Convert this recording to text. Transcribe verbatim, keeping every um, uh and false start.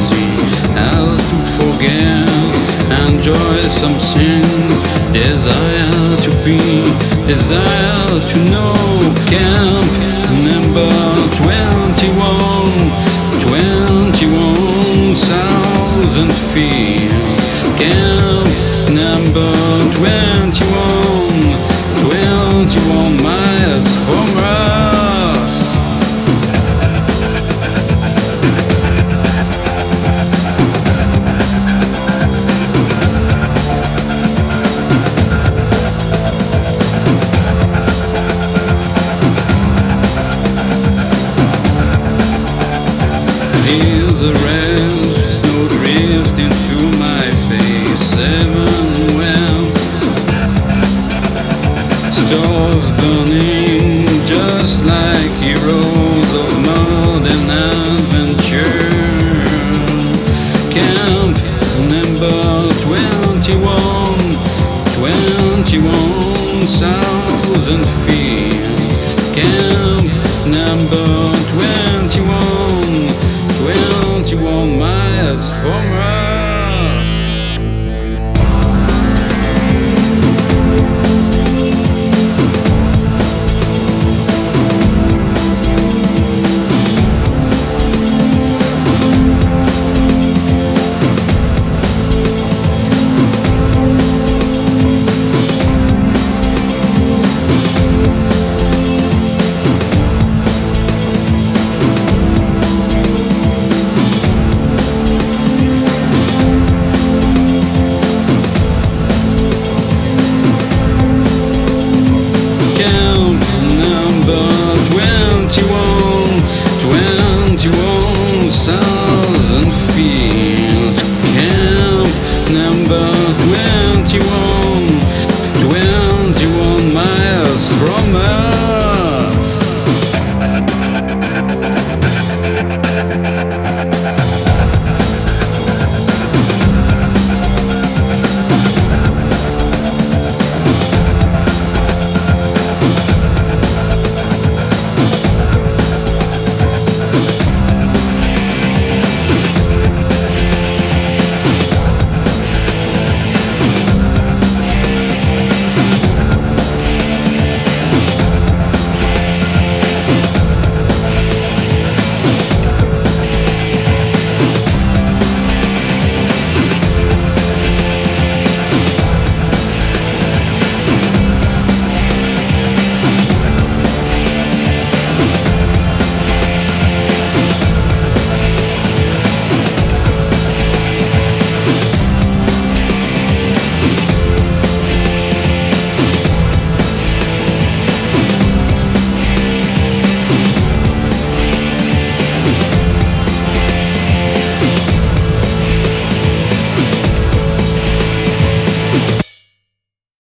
easy as to forget. Enjoy something, desire to be, desire to know. Camp number twenty-one, twenty-one thousand feet. Camp number twenty-one, twenty-one miles from us. Here's a rest, snow drift into my face. Seven well, stores burning just like heroes of modern adventure. Camp number twenty-one, twenty-one thousand feet. Camp number twenty-one, twenty-one miles from us.